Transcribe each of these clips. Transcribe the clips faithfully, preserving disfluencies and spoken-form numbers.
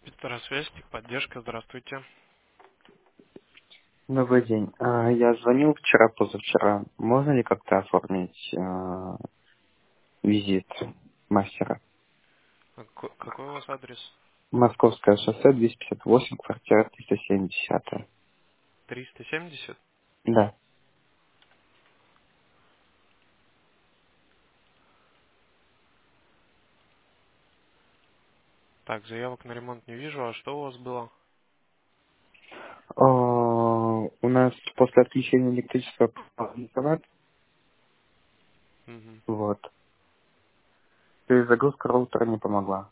Спецсвязь, техподдержка, здравствуйте. Добрый день. А, Я звонил вчера, позавчера. Можно ли как-то оформить а, визит мастера? А ко- Какой у вас адрес? Московское шоссе, двести пятьдесят восемь, квартира триста семьдесят. триста семьдесят? Да. Так, заявок на ремонт не вижу, а что у вас было? А, У нас после отключения электричества пропал интернет. Мгм. Вот. Перезагрузка роутера не помогла.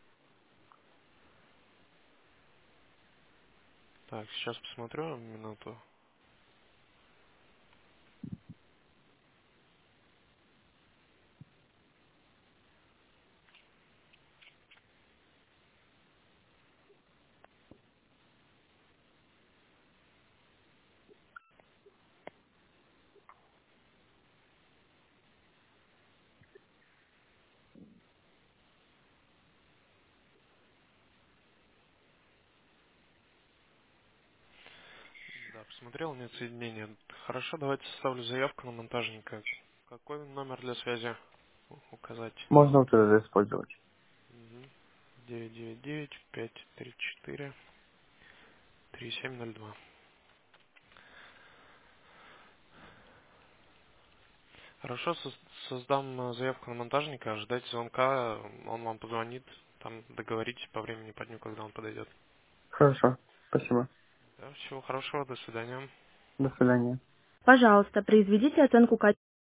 Так, сейчас посмотрю, минуту. Да, посмотрел, нет соединения. Хорошо, давайте составлю заявку на монтажника. Какой номер для связи у- указать? Можно вот это использовать. Мгм. девять девять девять пять три четыре три семь ноль два. Хорошо, сос- создам э, заявку на монтажника, ожидайте звонка, он вам позвонит, там договоритесь по времени, по дню, когда он подойдет. Хорошо. Спасибо. Да, всего хорошего, до свидания. До свидания. Пожалуйста, произведите оценку качества.